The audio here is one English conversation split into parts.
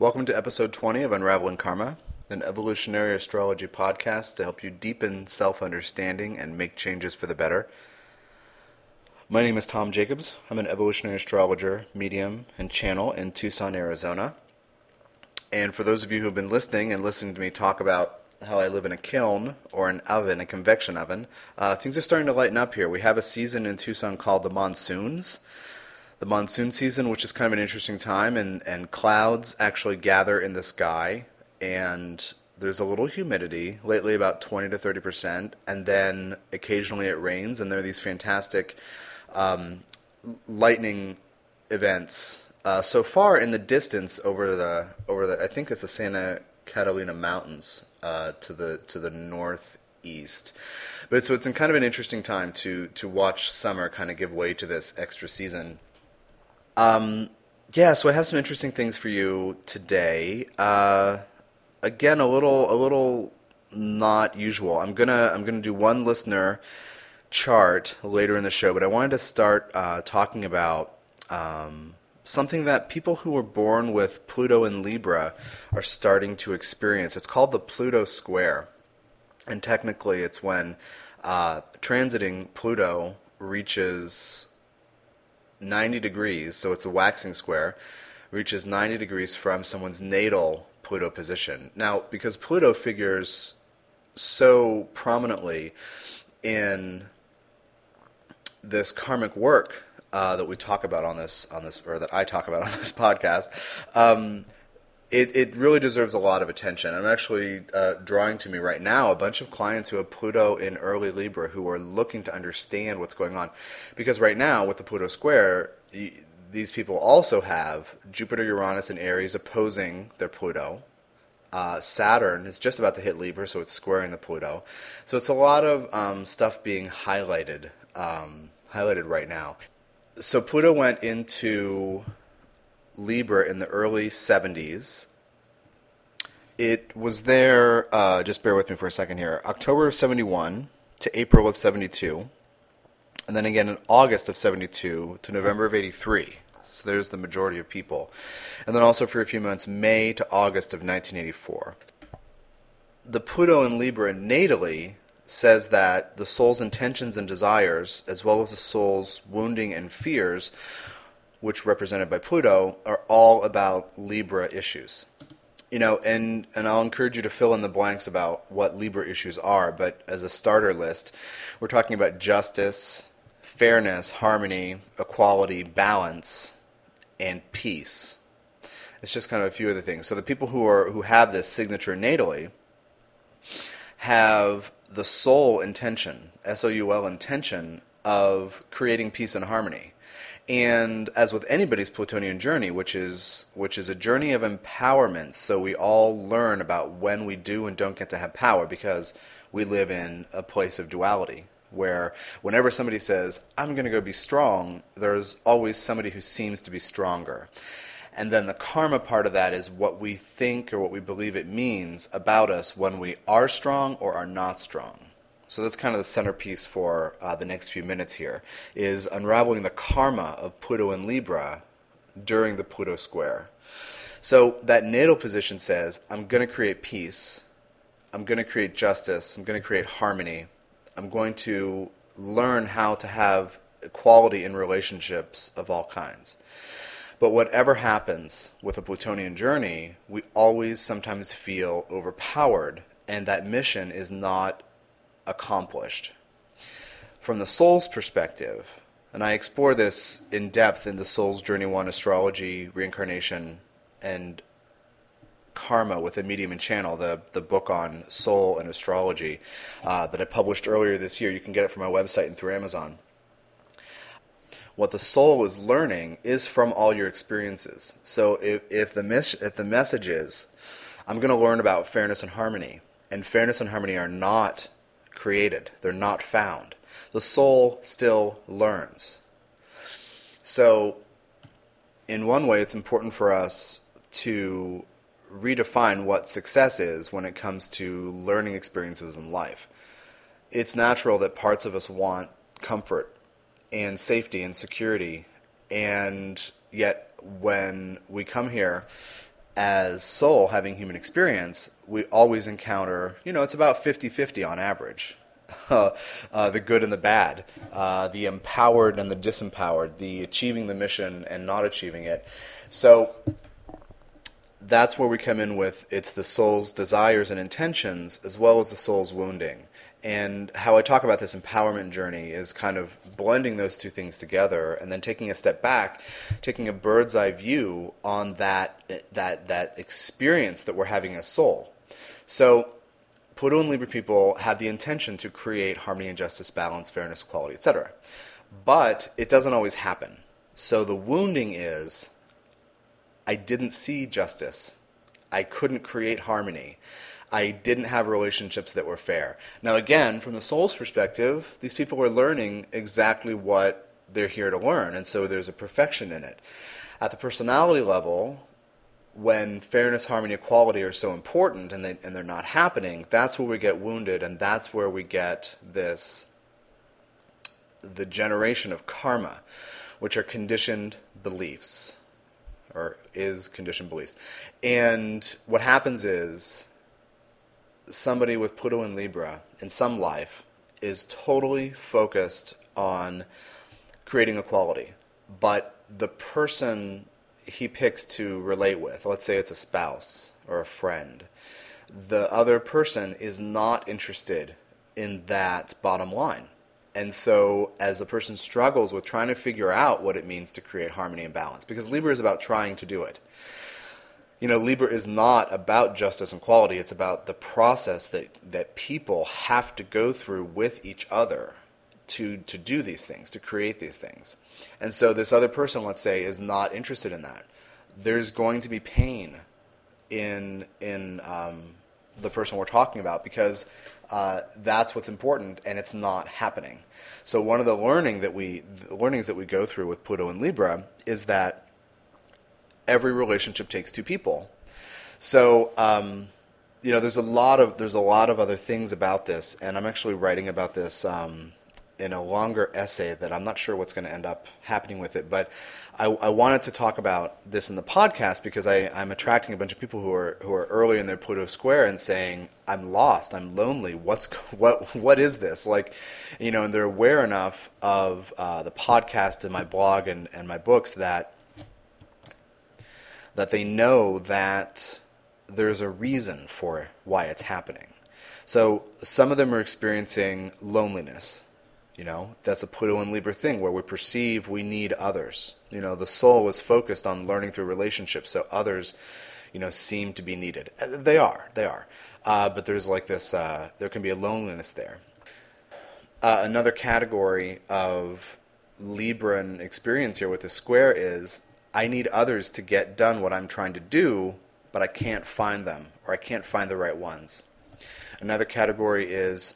Welcome to episode 20 of Unraveling Karma, an evolutionary astrology podcast to help you deepen self-understanding and make changes for the better. My name is Tom Jacobs. I'm an evolutionary astrologer, medium, and channel in Tucson, Arizona. And for those of you who have been listening to me talk about how I live in a kiln or an oven, a convection oven, things are starting to lighten up here. We have a season in Tucson called the monsoons. The monsoon season, which is kind of an interesting time, and clouds actually gather in the sky, and there's a little humidity, lately about 20 to 30%, and then occasionally it rains, and there are these fantastic lightning events. So far in the distance over the I think it's the Santa Catalina Mountains to the northeast. But so it's kind of an interesting time to watch summer kind of give way to this extra season. So I have some interesting things for you today. Again, a little not usual. I'm gonna do one listener chart later in the show, but I wanted to start talking about something that people who were born with Pluto in Libra are starting to experience. It's called the Pluto Square, and technically, it's when transiting Pluto reaches 90 degrees, so it's a waxing square, reaches 90 degrees from someone's natal Pluto position. Now, because Pluto figures so prominently in this karmic work that we talk about on this, or that I talk about on this podcast, it really deserves a lot of attention. I'm actually drawing to me right now a bunch of clients who have Pluto in early Libra who are looking to understand what's going on. Because right now, with the Pluto square, these people also have Jupiter, Uranus, and Aries opposing their Pluto. Saturn is just about to hit Libra, so it's squaring the Pluto. So it's a lot of stuff being highlighted right now. So Pluto went into Libra in the early 70s. It was there, just bear with me for a second here, October of 71 to April of 72, and then again in August of 72 to November of 83. So there's the majority of people. And then also for a few months, May to August of 1984. The Pluto in Libra natally says that the soul's intentions and desires, as well as the soul's wounding and fears, which represented by Pluto, are all about Libra issues. And I'll encourage you to fill in the blanks about what Libra issues are, but as a starter list, we're talking about justice, fairness, harmony, equality, balance, and peace. It's just kind of a few of the things. So the people who have this signature natally have the soul intention, S-O-U-L intention, of creating peace and harmony. And as with anybody's Plutonian journey, which is a journey of empowerment, so we all learn about when we do and don't get to have power, because we live in a place of duality, where whenever somebody says, I'm going to go be strong, there's always somebody who seems to be stronger. And then the karma part of that is what we think or what we believe it means about us when we are strong or are not strong. So that's kind of the centerpiece for the next few minutes here, is unraveling the karma of Pluto in Libra during the Pluto square. So that natal position says, I'm going to create peace, I'm going to create justice, I'm going to create harmony, I'm going to learn how to have equality in relationships of all kinds. But whatever happens with a Plutonian journey, we always sometimes feel overpowered, and that mission is not accomplished. From the soul's perspective, and I explore this in depth in the Soul's Journey 1 Astrology, Reincarnation, and Karma with a Medium and Channel, the book on soul and astrology that I published earlier this year. You can get it from my website and through Amazon. What the soul is learning is from all your experiences. So if the message is, I'm going to learn about fairness and harmony, and fairness and harmony are not created, they're not found, the soul still learns. So in one way, it's important for us to redefine what success is when it comes to learning experiences in life. It's natural that parts of us want comfort and safety and security, and yet when we come here as soul having human experience, we always encounter, it's about 50-50 on average. The good and the bad, the empowered and the disempowered, the achieving the mission and not achieving it. So that's where we come in with, it's the soul's desires and intentions as well as the soul's wounding. And how I talk about this empowerment journey is kind of blending those two things together and then taking a step back, taking a bird's eye view on that experience that we're having as soul. So Pluto and Libra people have the intention to create harmony and justice, balance, fairness, equality, etc. But it doesn't always happen. So the wounding is, I didn't see justice. I couldn't create harmony. I didn't have relationships that were fair. Now again, from the soul's perspective, these people are learning exactly what they're here to learn, and so there's a perfection in it. At the personality level, when fairness, harmony, equality are so important and they're not happening, that's where we get wounded, and that's where we get the generation of karma, which are conditioned beliefs, or is conditioned beliefs. And what happens is, somebody with Pluto and Libra in some life is totally focused on creating equality, but the person he picks to relate with, let's say it's a spouse or a friend, the other person is not interested in that bottom line. And so as a person struggles with trying to figure out what it means to create harmony and balance, because Libra is about trying to do it. Libra is not about justice and equality. It's about the process that people have to go through with each other to do these things, to create these things. And so this other person, let's say, is not interested in that. There's going to be pain in the person we're talking about because that's what's important, and it's not happening. So one of the learnings that we go through with Pluto and Libra is that every relationship takes two people. So, there's a lot of other things about this, and I'm actually writing about this in a longer essay that I'm not sure what's going to end up happening with it. But I wanted to talk about this in the podcast because I'm attracting a bunch of people who are early in their Pluto square and saying, I'm lost, I'm lonely. What is this? And they're aware enough of the podcast and my blog and my books that they know that there's a reason for why it's happening. So some of them are experiencing loneliness. That's a Pluto and Libra thing where we perceive we need others. The soul is focused on learning through relationships, so others, seem to be needed. They are. But there's there can be a loneliness there. Another category of Libran experience here with the square is, I need others to get done what I'm trying to do, but I can't find them, or I can't find the right ones. Another category is,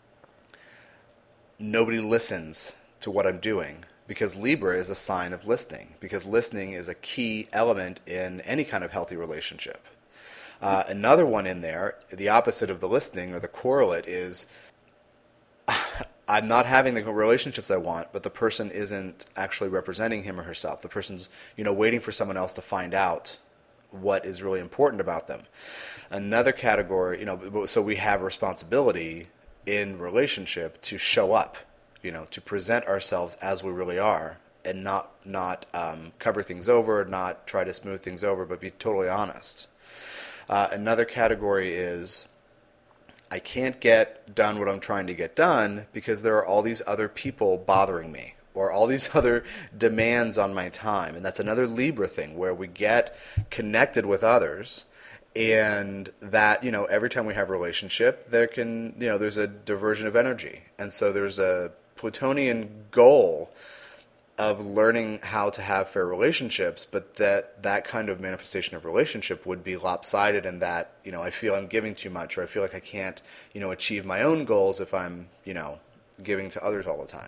nobody listens to what I'm doing, because Libra is a sign of listening, because listening is a key element in any kind of healthy relationship. Another one in there, the opposite of the listening, or the correlate, is I'm not having the relationships I want, but the person isn't actually representing him or herself. The person's, waiting for someone else to find out what is really important about them. Another category, so we have responsibility in relationship to show up, to present ourselves as we really are, and not cover things over, not try to smooth things over, but be totally honest. Another category is, I can't get done what I'm trying to get done because there are all these other people bothering me, or all these other demands on my time. And that's another Libra thing where we get connected with others, and that, every time we have a relationship, there's a diversion of energy. And so there's a Plutonian goal of learning how to have fair relationships, but that kind of manifestation of relationship would be lopsided in that, I feel I'm giving too much, or I feel like I can't, achieve my own goals if I'm, giving to others all the time.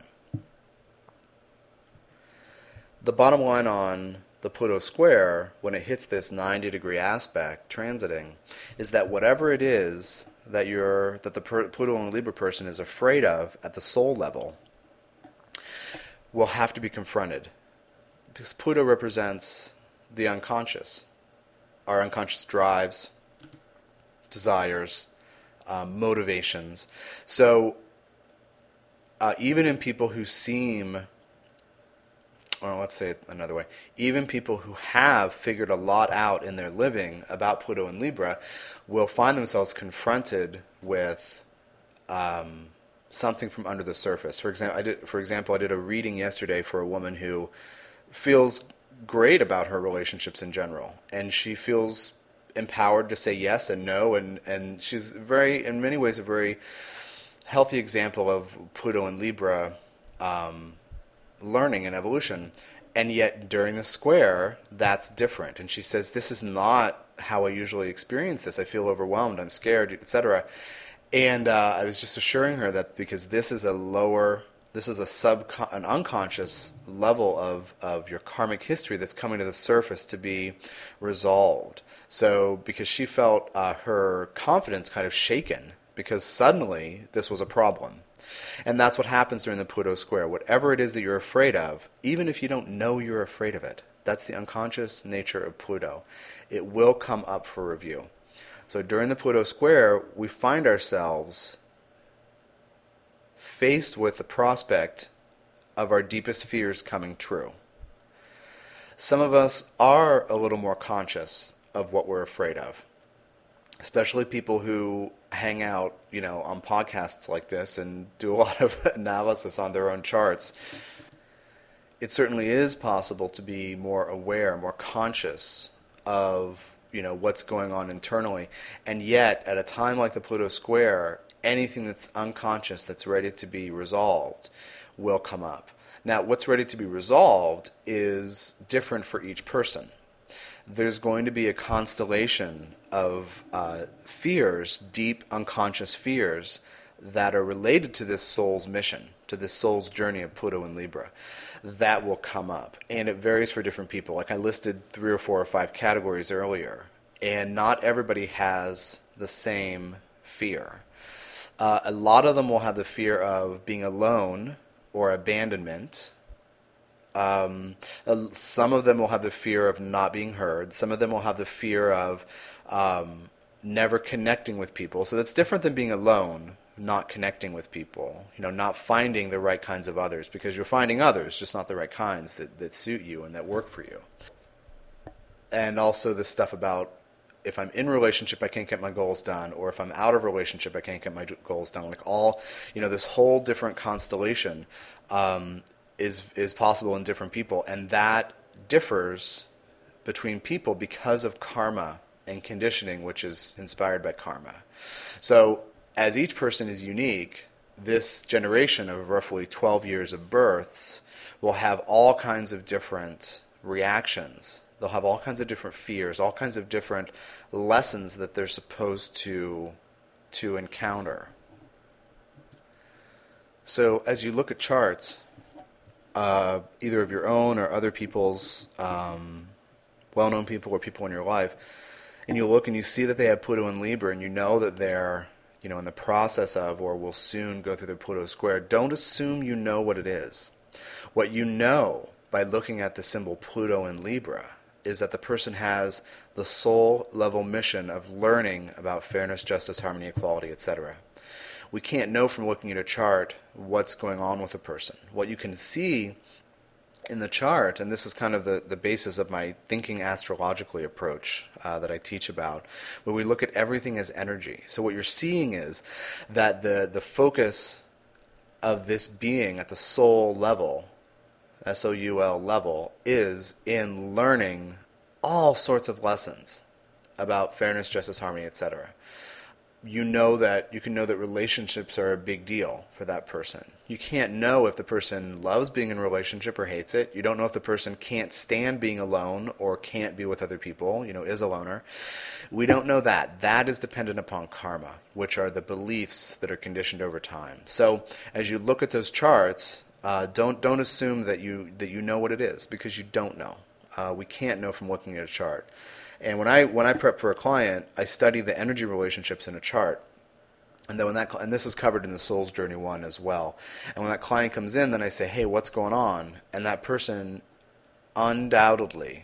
The bottom line on the Pluto square, when it hits this 90-degree aspect, transiting, is that whatever it is that the Pluto and Libra person is afraid of at the soul level will have to be confronted, because Pluto represents the unconscious. our unconscious drives, desires, motivations. So even in people who seem, or let's say it another way, even people who have figured a lot out in their living about Pluto and Libra will find themselves confronted with something from under the surface. For example, I did a reading yesterday for a woman who feels great about her relationships in general, and she feels empowered to say yes and no, and she's in many ways, a very healthy example of Pluto and Libra learning and evolution. And yet during the square, that's different. And she says, this is not how I usually experience this. I feel overwhelmed, I'm scared, etc. And I was just assuring her that because this is an unconscious level of your karmic history that's coming to the surface to be resolved. So because she felt her confidence kind of shaken because suddenly this was a problem. And that's what happens during the Pluto square. Whatever it is that you're afraid of, even if you don't know you're afraid of it, that's the unconscious nature of Pluto. It will come up for review. So during the Pluto square, we find ourselves faced with the prospect of our deepest fears coming true. Some of us are a little more conscious of what we're afraid of, especially people who hang out, on podcasts like this and do a lot of analysis on their own charts. It certainly is possible to be more aware, more conscious of, what's going on internally. And yet, at a time like the Pluto square, anything that's unconscious, that's ready to be resolved, will come up. Now, what's ready to be resolved is different for each person. There's going to be a constellation of fears, deep unconscious fears, that are related to this soul's mission, to this soul's journey of Pluto and Libra, that will come up. And it varies for different people. Like I listed 3 or 4 or 5 categories earlier, and not everybody has the same fear. A lot of them will have the fear of being alone or abandonment. Some of them will have the fear of not being heard. Some of them will have the fear of never connecting with people. So that's different than being alone, not connecting with people, not finding the right kinds of others, because you're finding others, just not the right kinds that suit you and that work for you. And also the stuff about if I'm in a relationship, I can't get my goals done, or if I'm out of a relationship, I can't get my goals done. Like all, this whole different constellation is possible in different people, and that differs between people because of karma and conditioning, which is inspired by karma. So as each person is unique, this generation of roughly 12 years of births will have all kinds of different reactions. They'll have all kinds of different fears, all kinds of different lessons that they're supposed to encounter. So as you look at charts, either of your own or other people's, well-known people or people in your life, and you look and you see that they have Pluto and Libra, and you know that they're in the process of or will soon go through their Pluto square, don't assume you know what it is. What you know by looking at the symbol Pluto and Libra is that the person has the soul level mission of learning about fairness, justice, harmony, equality, etc. We can't know from looking at a chart what's going on with a person. What you can see in the chart, and this is kind of the basis of my thinking astrologically approach that I teach about, where we look at everything as energy. So what you're seeing is that the focus of this being at the soul level, S-O-U-L level, is in learning all sorts of lessons about fairness, justice, harmony, etc. You can know that relationships are a big deal for that person. You can't know if the person loves being in a relationship or hates it. You don't know if the person can't stand being alone or can't be with other people, is a loner. We don't know that. That is dependent upon karma, which are the beliefs that are conditioned over time. So as you look at those charts, don't assume that you know what it is, because you don't know. We can't know from looking at a chart. And when I prep for a client, I study the energy relationships in a chart. And then and this is covered in the Soul's Journey 1 as well. And when that client comes in, then I say, hey, what's going on? And that person undoubtedly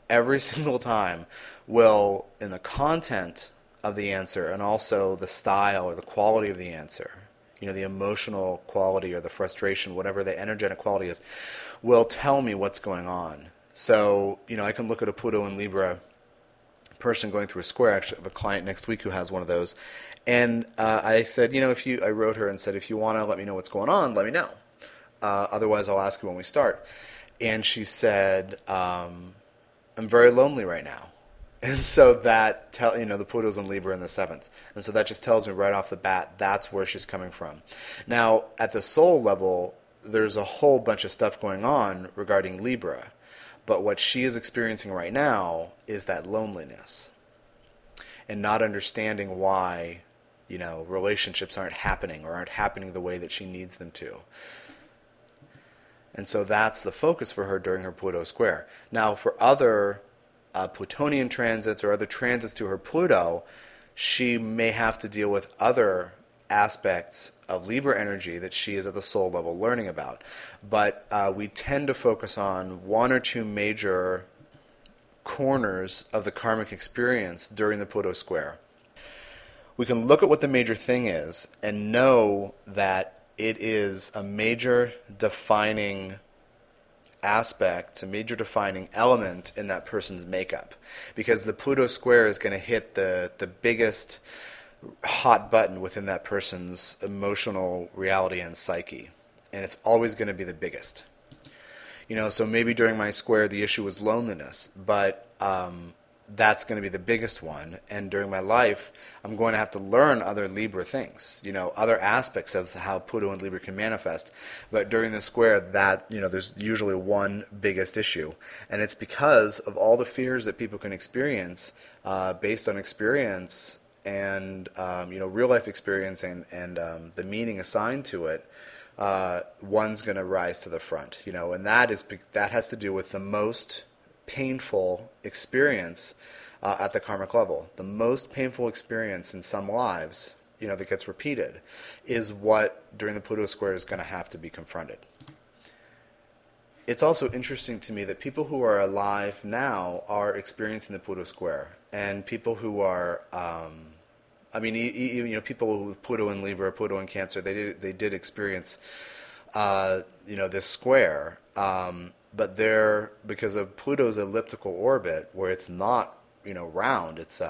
every single time will, in the content of the answer and also the style or the quality of the answer, the emotional quality or the frustration, whatever the energetic quality is, will tell me what's going on. So, I can look at a Pluto and Libra person going through a square. Actually, I have a client next week who has one of those. And I said, I wrote her and said, if you want to let me know what's going on, let me know. Otherwise, I'll ask you when we start. And she said, I'm very lonely right now. And so that, the Pluto's in Libra in the 7th. And so that just tells me right off the bat, that's where she's coming from. Now, at the soul level, there's a whole bunch of stuff going on regarding Libra. But what she is experiencing right now is that loneliness. And not understanding why, relationships aren't happening or aren't happening the way that she needs them to. And so that's the focus for her during her Pluto square. Now, for other Plutonian transits or other transits to her Pluto, she may have to deal with other aspects of Libra energy that she is at the soul level learning about. But we tend to focus on one or two major corners of the karmic experience during the Pluto square. We can look at what the major thing is and know that it is a major defining aspect, a major defining element in that person's makeup. Because the Pluto square is going to hit the biggest hot button within that person's emotional reality and psyche. And it's always going to be the biggest. So maybe during my square the issue was loneliness, but that's going to be the biggest one. And during my life, I'm going to have to learn other Libra things, other aspects of how Pluto and Libra can manifest. But during the square, that, there's usually one biggest issue. And it's because of all the fears that people can experience based on experience and, real life experience and the meaning assigned to it. One's going to rise to the front, and that has to do with the most painful experience at the karmic level. The most painful experience in some lives, that gets repeated, is what during the Pluto square is going to have to be confronted. It's also interesting to me that people who are alive now are experiencing the Pluto square, and people who are, people with Pluto in Libra, Pluto in Cancer, they did experience, this square. But because of Pluto's elliptical orbit, where it's not, round, it's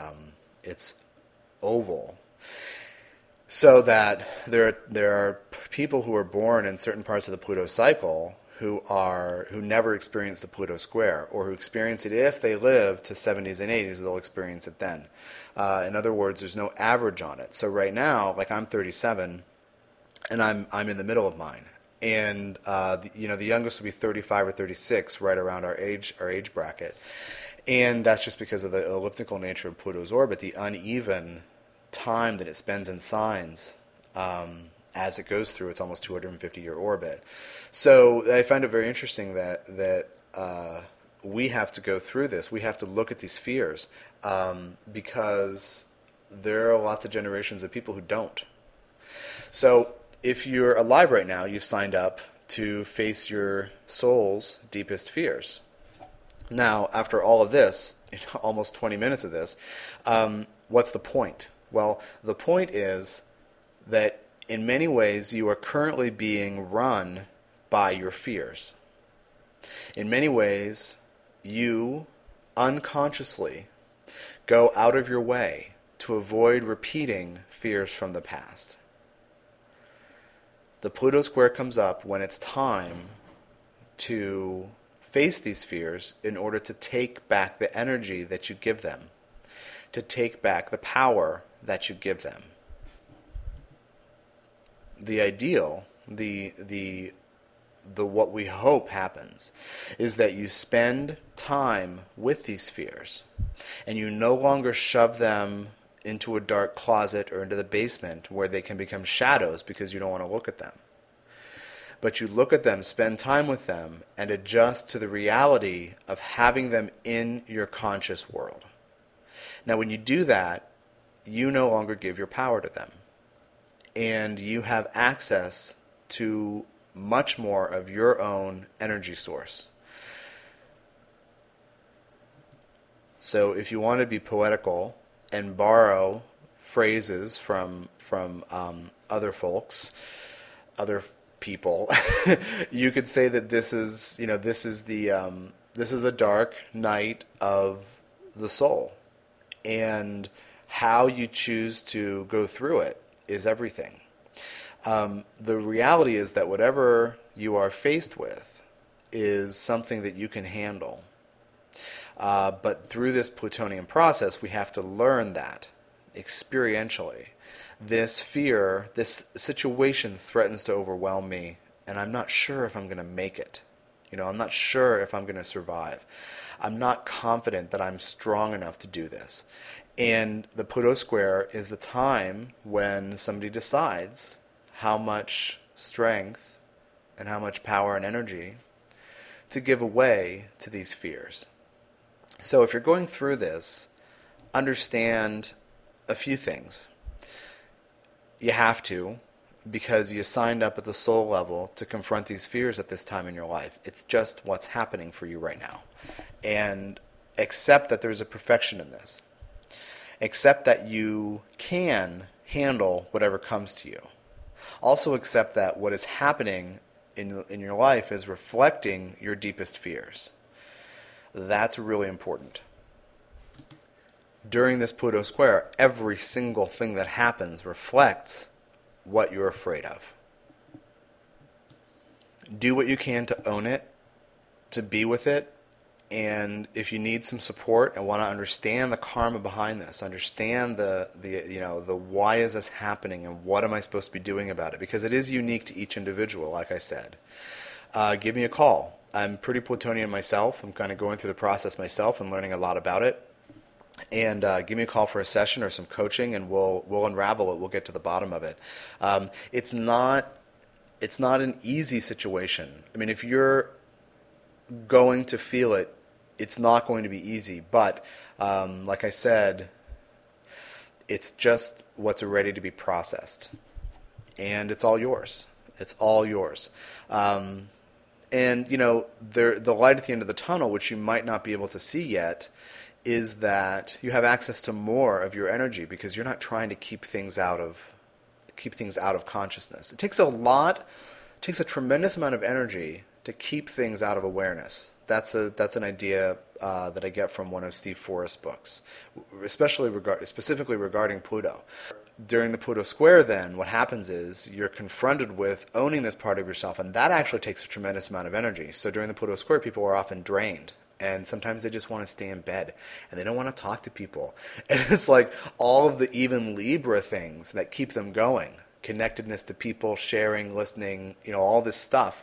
oval. So that there are people who are born in certain parts of the Pluto cycle who never experience the Pluto square, or who experience it if they live to 70s and 80s, they'll experience it then. In other words, there's no average on it. So right now, like I'm 37, and I'm in the middle of mine. And the youngest will be 35 or 36, right around our age bracket, and that's just because of the elliptical nature of Pluto's orbit, the uneven time that it spends in signs as it goes through its almost 250-year orbit. So I find it very interesting that we have to go through this. We have to look at these fears because there are lots of generations of people who don't. So if you're alive right now, you've signed up to face your soul's deepest fears. Now, after all of this, almost 20 minutes of this, what's the point? Well, the point is that in many ways you are currently being run by your fears. In many ways, you unconsciously go out of your way to avoid repeating fears from the past. The Pluto square comes up when it's time to face these fears in order to take back the energy that you give them, to take back the power that you give them. The ideal, the what we hope happens, is that you spend time with these fears and you no longer shove them into a dark closet or into the basement where they can become shadows because you don't want to look at them. But you look at them, spend time with them, and adjust to the reality of having them in your conscious world. Now, when you do that, you no longer give your power to them. And you have access to much more of your own energy source. So if you want to be poetical and borrow phrases from other folks, other people, you could say that this is this is a dark night of the soul, and how you choose to go through it is everything. The reality is that whatever you are faced with is something that you can handle. But through this Plutonian process, we have to learn that experientially. This fear, this situation threatens to overwhelm me, and I'm not sure if I'm going to make it. I'm not sure if I'm going to survive. I'm not confident that I'm strong enough to do this. And the Pluto square is the time when somebody decides how much strength and how much power and energy to give away to these fears. So if you're going through this, understand a few things. You have to, because you signed up at the soul level to confront these fears at this time in your life. It's just what's happening for you right now. And accept that there's a perfection in this. Accept that you can handle whatever comes to you. Also accept that what is happening in your life is reflecting your deepest fears. That's really important. During this Pluto square, every single thing that happens reflects what you're afraid of. Do what you can to own it, to be with it, and if you need some support and want to understand the karma behind this, understand the why is this happening and what am I supposed to be doing about it, because it is unique to each individual, like I said. Give me a call. I'm pretty Plutonian myself. I'm kind of going through the process myself and learning a lot about it. And give me a call for a session or some coaching, and we'll unravel it. We'll get to the bottom of it. It's not an easy situation. I mean, if you're going to feel it, it's not going to be easy. But like I said, it's just what's ready to be processed, and it's all yours. It's all yours. And the light at the end of the tunnel, which you might not be able to see yet, is that you have access to more of your energy because you're not trying to keep things out of consciousness. It takes a tremendous amount of energy to keep things out of awareness. That's an idea that I get from one of Steve Forrest's books, specifically regarding Pluto. During the Pluto square, then, what happens is you're confronted with owning this part of yourself, and that actually takes a tremendous amount of energy. So during the Pluto square, people are often drained. And sometimes they just want to stay in bed, and they don't want to talk to people. And it's like all of the even Libra things that keep them going, connectedness to people, sharing, listening, all this stuff.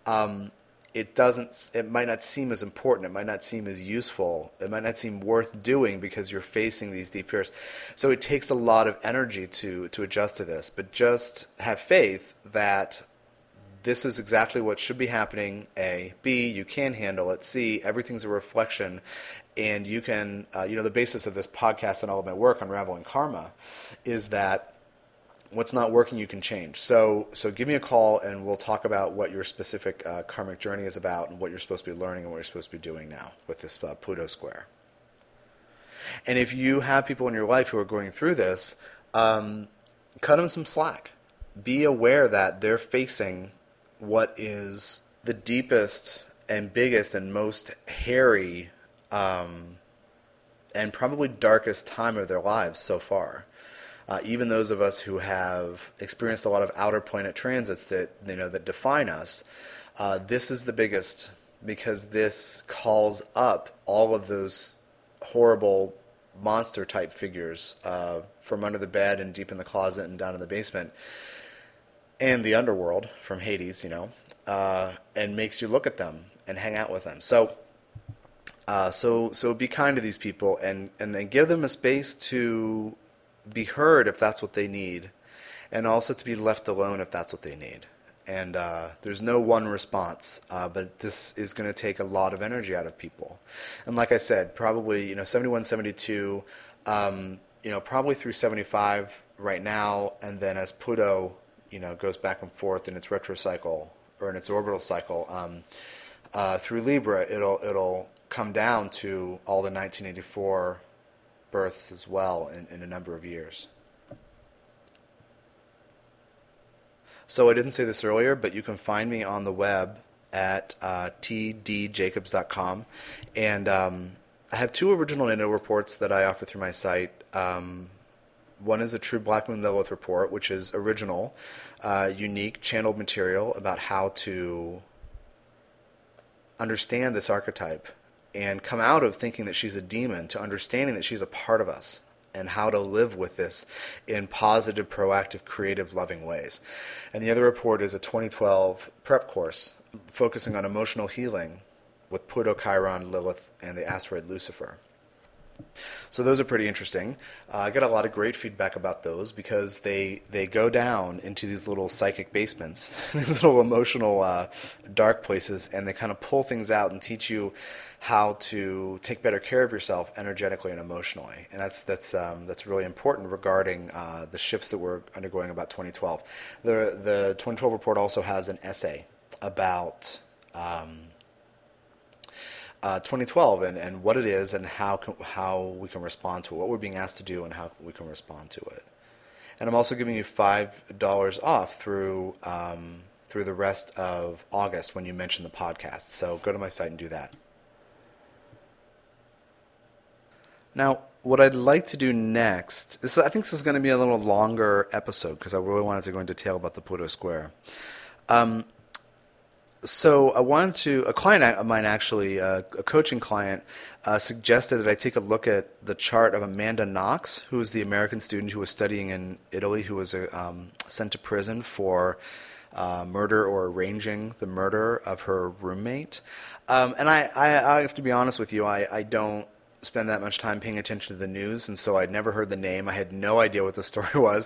It might not seem as important. It might not seem as useful. It might not seem worth doing because you're facing these deep fears. So it takes a lot of energy to adjust to this. But just have faith that this is exactly what should be happening, A. B, you can handle it. C, everything's a reflection. And you can, the basis of this podcast and all of my work, Unraveling Karma, is that what's not working you can change. So give me a call and we'll talk about what your specific karmic journey is about and what you're supposed to be learning and what you're supposed to be doing now with this Pluto square. And if you have people in your life who are going through this, cut them some slack. Be aware that they're facing what is the deepest and biggest and most hairy and probably darkest time of their lives so far. Even those of us who have experienced a lot of outer planet transits that define us, this is the biggest, because this calls up all of those horrible monster type figures from under the bed and deep in the closet and down in the basement and the underworld from Hades, and makes you look at them and hang out with them. So be kind to these people and give them a space to be heard if that's what they need, and also to be left alone if that's what they need. And there's no one response, but this is going to take a lot of energy out of people. And like I said, probably 71, 72, probably through 75 right now, and then as Pluto goes back and forth in its retro cycle or in its orbital cycle through Libra, it'll come down to all the 1984 births as well in a number of years. So I didn't say this earlier, but you can find me on the web at tdjacobs.com, and I have 2 original Nano reports that I offer through my site. One is a True Black Moon Lilith report, which is original, unique, channeled material about how to understand this archetype and come out of thinking that she's a demon to understanding that she's a part of us, and how to live with this in positive, proactive, creative, loving ways. And the other report is a 2012 prep course focusing on emotional healing with Pluto, Chiron, Lilith, and the asteroid Lucifer. So those are pretty interesting. I got a lot of great feedback about those because they go down into these little psychic basements, these little emotional dark places, and they kind of pull things out and teach you how to take better care of yourself energetically and emotionally. And that's really important regarding the shifts that we're undergoing about 2012. The 2012 report also has an essay about 2012 and what it is and how we can respond to it, what we're being asked to do and how we can respond to it. And I'm also giving you $5 off through the rest of August when you mention the podcast. So go to my site and do that. Now, what I'd like to do next, I think this is going to be a little longer episode because I really wanted to go into detail about the Pluto square. So I wanted to, a client of mine actually, a coaching client, suggested that I take a look at the chart of Amanda Knox, who is the American student who was studying in Italy, who was sent to prison for murder or arranging the murder of her roommate. And I have to be honest with you, I don't spend that much time paying attention to the news, and so I'd never heard the name. I had no idea what the story was.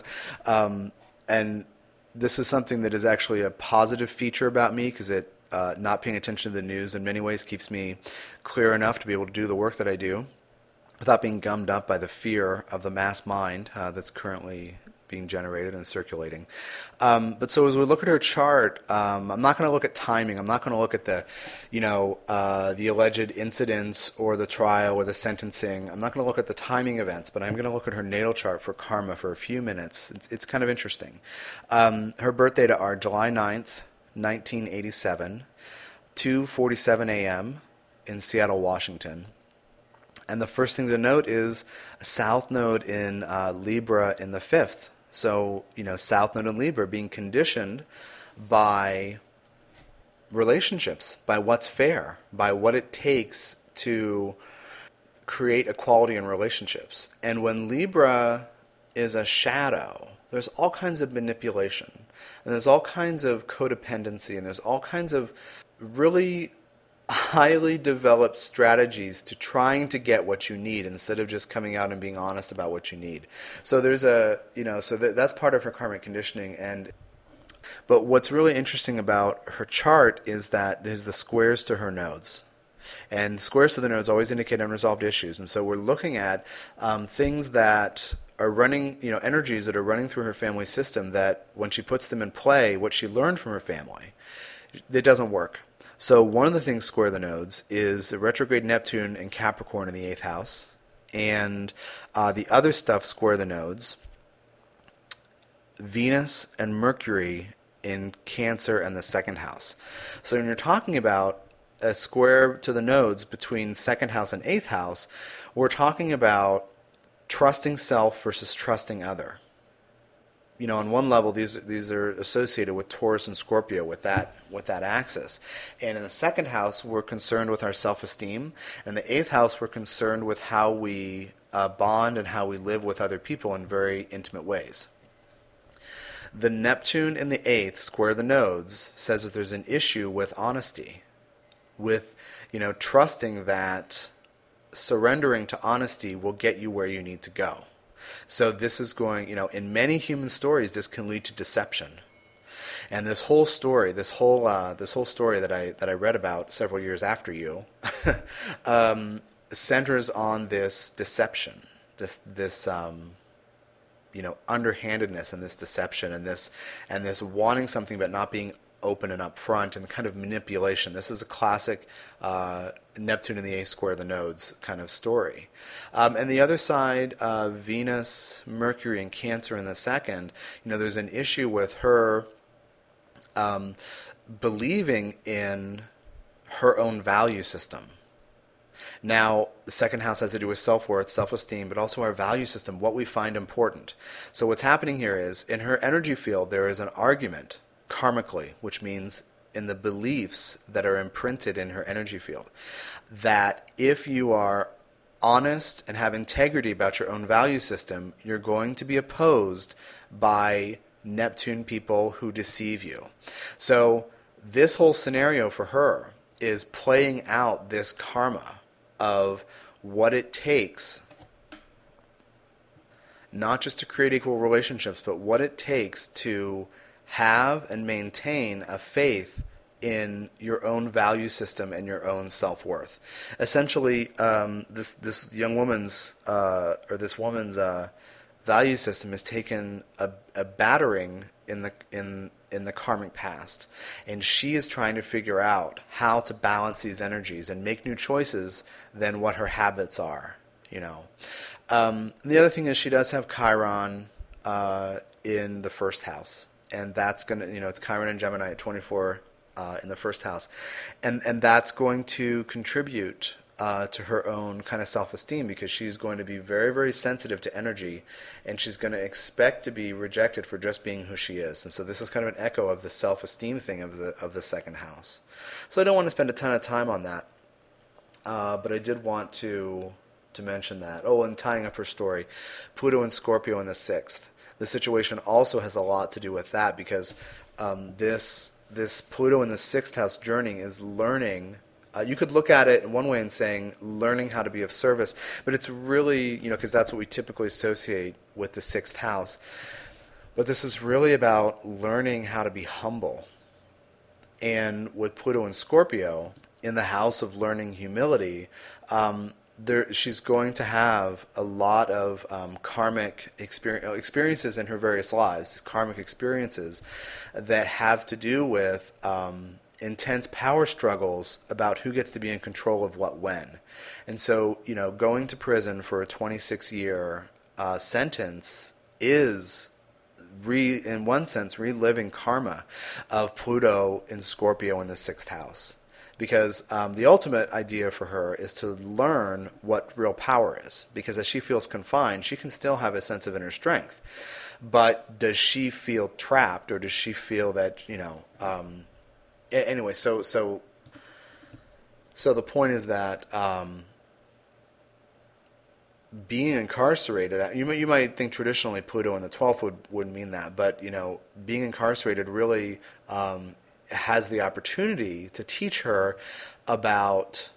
And this is something that is actually a positive feature about me because it not paying attention to the news in many ways keeps me clear enough to be able to do the work that I do without being gummed up by the fear of the mass mind that's currently being generated and circulating. But so as we look at her chart, I'm not going to look at timing. I'm not going to look at the alleged incidents or the trial or the sentencing. I'm not going to look at the timing events, but I'm going to look at her natal chart for karma for a few minutes. It's kind of interesting. Her birth data are July 9th, 1987, 2:47 a.m. in Seattle, Washington. And the first thing to note is a South Node in Libra in the 5th. So, South Node in Libra being conditioned by relationships, by what's fair, by what it takes to create equality in relationships. And when Libra is a shadow, there's all kinds of manipulation, and there's all kinds of codependency, and there's all kinds of really highly developed strategies to trying to get what you need instead of just coming out and being honest about what you need. So there's that's part of her karmic conditioning. But what's really interesting about her chart is that there's the squares to her nodes. And squares to the nodes always indicate unresolved issues. And so we're looking at things that are running, energies that are running through her family system that when she puts them in play, what she learned from her family, it doesn't work. So one of the things square the nodes is the retrograde Neptune and Capricorn in the 8th house. And the other stuff square the nodes, Venus and Mercury in Cancer and the 2nd house. So when you're talking about a square to the nodes between 2nd house and 8th house, we're talking about trusting self versus trusting other. On one level, these are associated with Taurus and Scorpio with that axis. And in the 2nd house, we're concerned with our self-esteem. And the 8th house, we're concerned with how we bond and how we live with other people in very intimate ways. The Neptune in the 8th, square the nodes, says that there's an issue with honesty, with trusting that surrendering to honesty will get you where you need to go. So this is going, in many human stories, this can lead to deception. And this whole story that I read about several years after you, centers on this deception, this underhandedness and this deception and this wanting something but not being open and upfront and kind of manipulation. This is a classic Neptune in the eighth square of the nodes kind of story. And the other side, Venus, Mercury, and Cancer in the second, there's an issue with her believing in her own value system. Now, the second house has to do with self-worth, self-esteem, but also our value system, what we find important. So what's happening here is, in her energy field, there is an argument, karmically, which means in the beliefs that are imprinted in her energy field, that if you are honest and have integrity about your own value system, you're going to be opposed by Neptune people who deceive you. So this whole scenario for her is playing out this karma of what it takes, not just to create equal relationships, but what it takes to have and maintain a faith in your own value system and your own self-worth. Essentially, this young woman's this woman's value system has taken a battering in the karmic past, and she is trying to figure out how to balance these energies and make new choices than what her habits are. The other thing is she does have Chiron in the first house, and that's going to, it's Chiron and Gemini at 24 in the first house, and that's going to contribute to her own kind of self-esteem, because she's going to be very, very sensitive to energy, and she's going to expect to be rejected for just being who she is. And so this is kind of an echo of the self-esteem thing of the second house. So I don't want to spend a ton of time on that, but I did want to mention that. Oh, and tying up her story, Pluto and Scorpio in the sixth. The situation also has a lot to do with that, because this Pluto in the sixth house journey is learning. You could look at it in one way and saying learning how to be of service, but it's really, because that's what we typically associate with the sixth house. But this is really about learning how to be humble. And with Pluto and Scorpio in the house of learning humility, she's going to have a lot of karmic experiences in her various lives, these karmic experiences that have to do with intense power struggles about who gets to be in control of what when. And so, going to prison for a 26-year sentence is, in one sense, reliving karma of Pluto in Scorpio in the sixth house. Because the ultimate idea for her is to learn what real power is. Because as she feels confined, she can still have a sense of inner strength. But does she feel trapped, or does she feel that, anyway, so the point is that being incarcerated, you might think traditionally Pluto in the 12th would mean that, but being incarcerated really has the opportunity to teach her about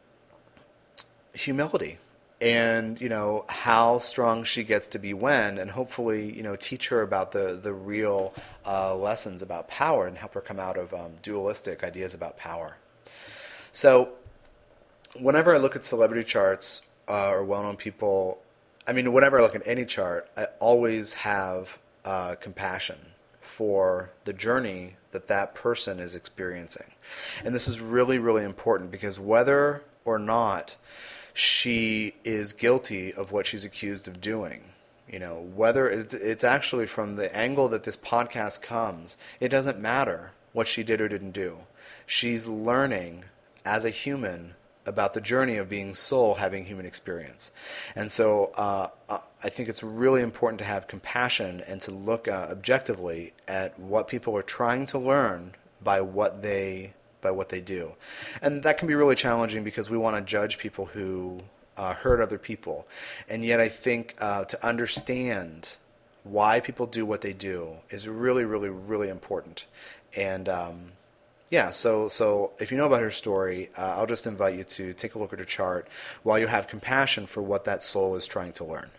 humility and how strong she gets to be when, and hopefully teach her about the real lessons about power and help her come out of dualistic ideas about power. So whenever I look at celebrity charts or well-known people, whenever I look at any chart, I always have compassion for the journey that person is experiencing. And this is really, really important, because whether or not she is guilty of what she's accused of doing, whether it's actually from the angle that this podcast comes, it doesn't matter what she did or didn't do. She's learning as a human about the journey of being soul, having human experience. And so I think it's really important to have compassion and to look objectively at what people are trying to learn by what they do. And that can be really challenging, because we want to judge people who hurt other people. And yet I think to understand why people do what they do is really, really, really important. And so if you know about her story, I'll just invite you to take a look at her chart while you have compassion for what that soul is trying to learn.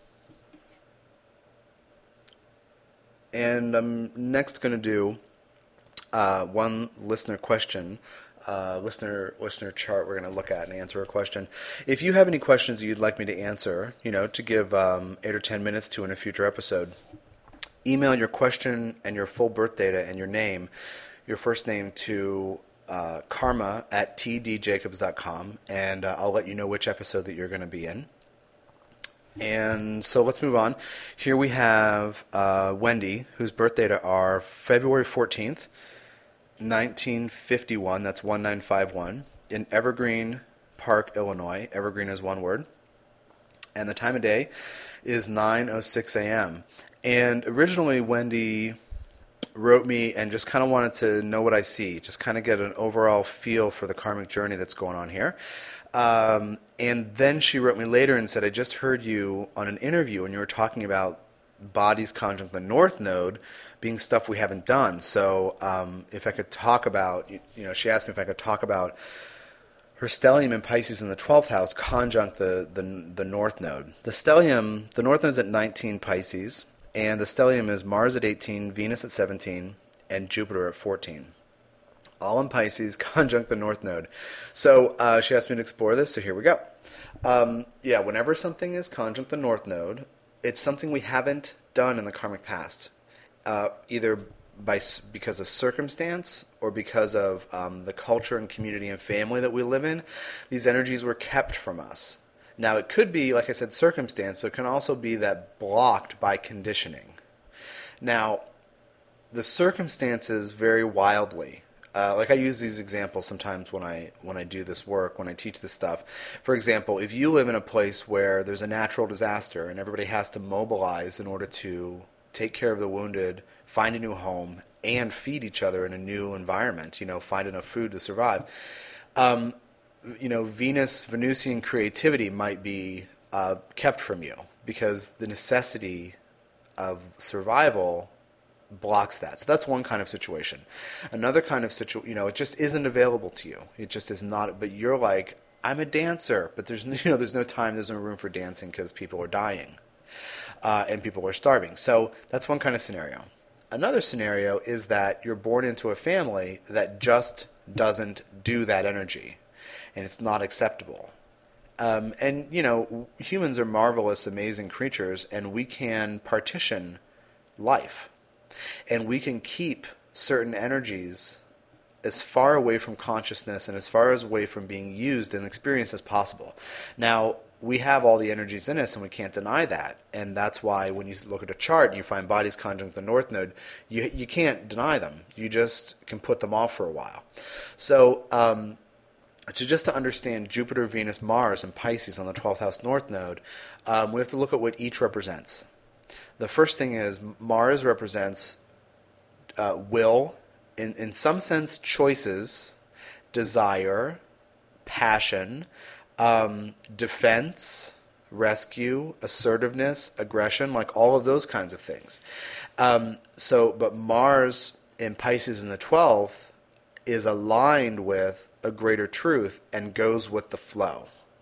And I'm next going to do one listener question, listener chart we're going to look at and answer a question. If you have any questions you'd like me to answer, to give 8 or 10 minutes to in a future episode, email your question and your full birth data and your name, your first name to karma at tdjacobs.com, and I'll let you know which episode that you're going to be in. And so let's move on. Here we have Wendy, whose birth data are February 14th, 1951. That's 1951 in Evergreen Park, Illinois. Evergreen is one word. And the time of day is 9:06 a.m. And originally Wendy wrote me and just kind of wanted to know what I see, just kind of get an overall feel for the karmic journey that's going on here. And then she wrote me later and said, I just heard you on an interview and you were talking about bodies conjunct the North Node being stuff we haven't done. So if I could talk about, she asked me if I could talk about her stellium in Pisces in the 12th house conjunct the North Node. The North Node's at 19 Pisces, and the stellium is Mars at 18, Venus at 17, and Jupiter at 14. All in Pisces, conjunct the North Node. So she asked me to explore this, so here we go. Whenever something is conjunct the North Node, it's something we haven't done in the karmic past, either because of circumstance or because of the culture and community and family that we live in. These energies were kept from us. Now, it could be, like I said, circumstance, but it can also be that blocked by conditioning. Now, the circumstances vary wildly. Like I use these examples sometimes when I do this work, when I teach this stuff. For example, if you live in a place where there's a natural disaster and everybody has to mobilize in order to take care of the wounded, find a new home, and feed each other in a new environment, find enough food to survive, Venusian creativity might be kept from you because the necessity of survival blocks that. So that's one kind of situation. Another kind of situation, it just isn't available to you. It just is not. But you're like, I'm a dancer, but there's no time, there's no room for dancing because people are dying and people are starving. So that's one kind of scenario. Another scenario is that you're born into a family that just doesn't do that energy, and it's not acceptable. Humans are marvelous, amazing creatures, and we can partition life. And we can keep certain energies as far away from consciousness and as far away from being used and experienced as possible. Now, we have all the energies in us, and we can't deny that. And that's why when you look at a chart and you find bodies conjunct the North Node, you can't deny them. You just can put them off for a while. So just to understand Jupiter, Venus, Mars, and Pisces on the 12th house North Node, we have to look at what each represents. The first thing is Mars represents will, in some sense, choices, desire, passion, defense, rescue, assertiveness, aggression, like all of those kinds of things. But Mars in Pisces in the 12th is aligned with a greater truth and goes with the flow.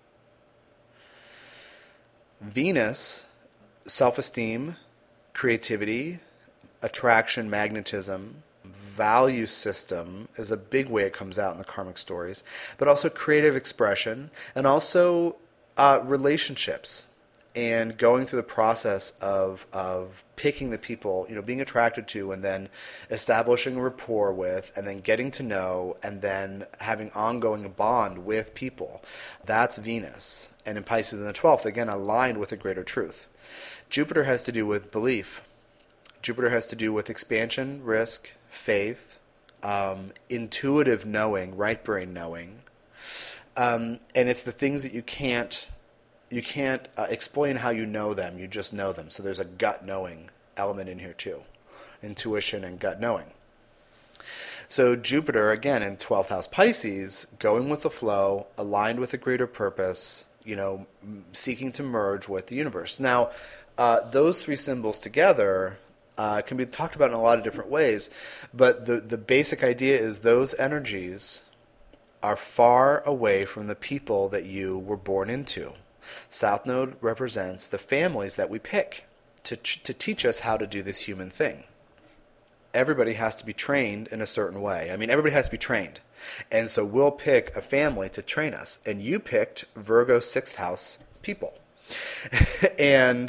Venus, self-esteem, creativity, attraction, magnetism, value system is a big way it comes out in the karmic stories, but also creative expression and also relationships and going through the process of picking the people, being attracted to and then establishing a rapport with and then getting to know and then having ongoing bond with people. That's Venus. And in Pisces in the 12th, again, aligned with a greater truth. Jupiter has to do with belief. Jupiter has to do with expansion, risk, faith, intuitive knowing, right brain knowing. And it's the things that you can't explain how you know them. You just know them. So there's a gut knowing element in here too. Intuition and gut knowing. So Jupiter, again, in 12th house Pisces, going with the flow, aligned with a greater purpose, seeking to merge with the universe. Now, those three symbols together can be talked about in a lot of different ways, but the basic idea is those energies are far away from the people that you were born into. South Node represents the families that we pick to teach us how to do this human thing. Everybody has to be trained in a certain way. I mean, everybody has to be trained. And so we'll pick a family to train us. And you picked Virgo 6th house people. And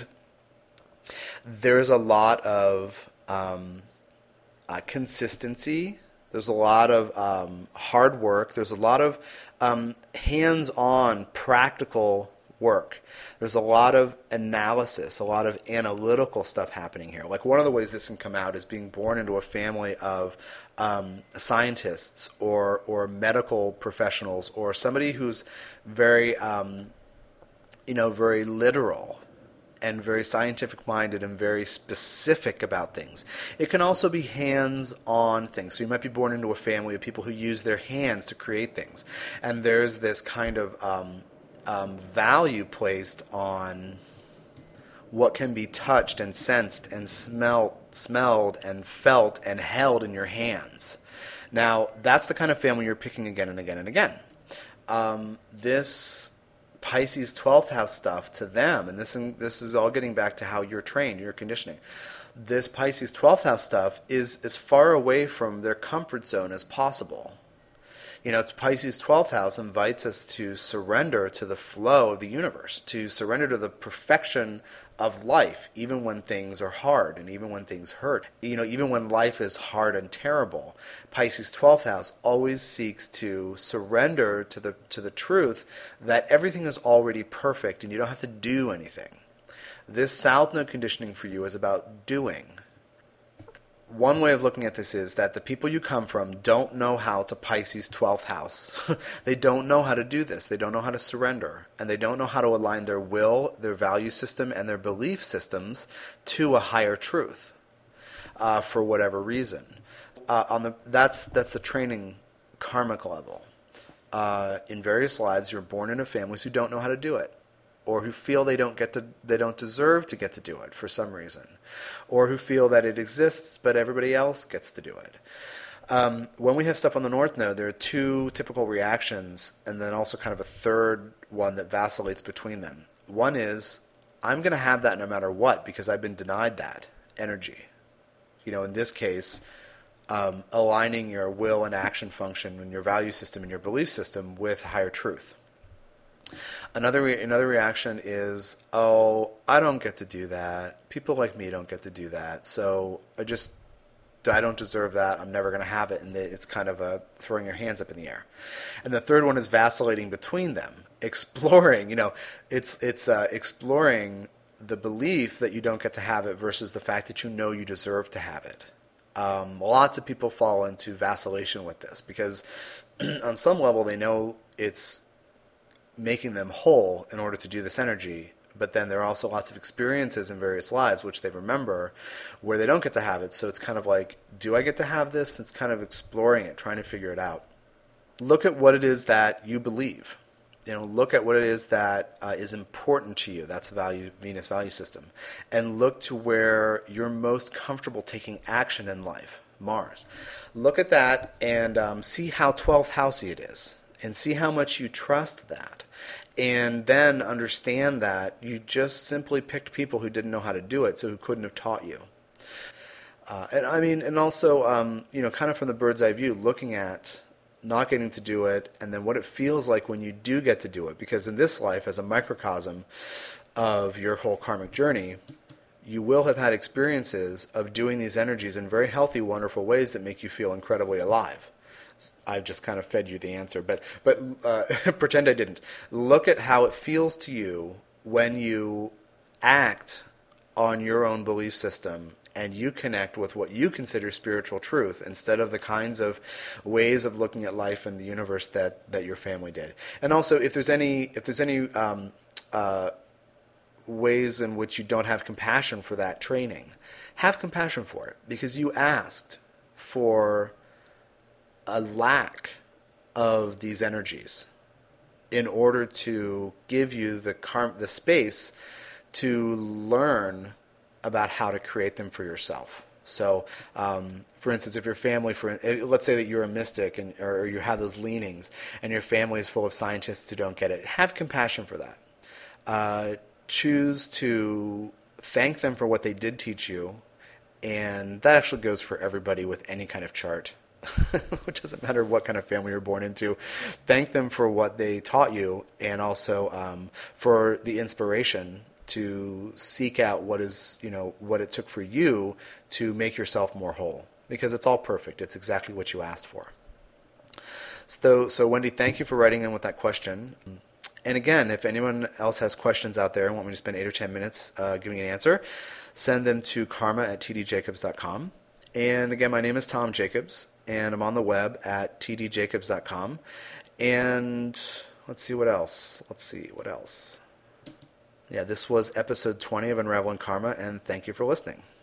there's a lot of consistency. There's a lot of hard work. There's a lot of hands-on, practical work. There's a lot of analysis, a lot of analytical stuff happening here. Like one of the ways this can come out is being born into a family of scientists or medical professionals or somebody who's very, very literal and very scientific minded and very specific about things. It can also be hands-on things. So you might be born into a family of people who use their hands to create things. And there's this kind of value placed on what can be touched and sensed and smelled and felt and held in your hands. Now, that's the kind of family you're picking again and again and again. This Pisces 12th house stuff to them, and this is all getting back to how you're trained, your conditioning. This Pisces 12th house stuff is as far away from their comfort zone as possible. Pisces 12th house invites us to surrender to the flow of the universe, to surrender to the perfection of life, even when things are hard and even when things hurt. Even when life is hard and terrible, Pisces 12th house always seeks to surrender to the truth that everything is already perfect and you don't have to do anything. This South Node conditioning for you is about doing. One way of looking at this is that the people you come from don't know how to Pisces 12th house. They don't know how to do this. They don't know how to surrender. And they don't know how to align their will, their value system, and their belief systems to a higher truth for whatever reason. That's the training karmic level. In various lives, you're born into families who don't know how to do it, or who feel they don't deserve to get to do it for some reason, or who feel that it exists but everybody else gets to do it. When we have stuff on the North Node, there are two typical reactions, and then also kind of a third one that vacillates between them. One is, I'm going to have that no matter what because I've been denied that energy. In this case, aligning your will and action function and your value system and your belief system with higher truth. Another reaction is, I don't get to do that. People like me don't get to do that. So I don't deserve that. I'm never going to have it. And it's kind of throwing your hands up in the air. And the third one is vacillating between them, exploring. It's exploring the belief that you don't get to have it versus the fact that you deserve to have it. Lots of people fall into vacillation with this because on some level they know it's making them whole in order to do this energy, but then there are also lots of experiences in various lives which they remember where they don't get to have it. So it's kind of like, do I get to have this? It's kind of exploring it, trying to figure it out. Look at what it is that you believe. Look at what it is that is important to you. That's Venus value system. And look to where you're most comfortable taking action in life, Mars. Look at that and see how 12th housey it is. And see how much you trust that. And then understand that you just simply picked people who didn't know how to do it, so who couldn't have taught you. And also, kind of from the bird's eye view, looking at not getting to do it, and then what it feels like when you do get to do it. Because in this life, as a microcosm of your whole karmic journey, you will have had experiences of doing these energies in very healthy, wonderful ways that make you feel incredibly alive. I've just kind of fed you the answer, but pretend I didn't. Look at how it feels to you when you act on your own belief system and you connect with what you consider spiritual truth instead of the kinds of ways of looking at life and the universe that your family did. And also, if there's any ways in which you don't have compassion for that training, have compassion for it because you asked for a lack of these energies in order to give you the space to learn about how to create them for yourself. So, for instance, if your family, let's say that you're a mystic or you have those leanings and your family is full of scientists who don't get it, have compassion for that. Choose to thank them for what they did teach you, and that actually goes for everybody with any kind of chart. It doesn't matter what kind of family you're born into. Thank them for what they taught you, and also for the inspiration to seek out what it took for you to make yourself more whole. because it's all perfect. It's exactly what you asked for. So Wendy, thank you for writing in with that question. And again, if anyone else has questions out there and want me to spend 8 or 10 minutes giving an answer, send them to karma@tdjacobs.com. And again, my name is Tom Jacobs, and I'm on the web at tdjacobs.com. And let's see what else. Yeah, this was episode 20 of Unraveling Karma, and thank you for listening.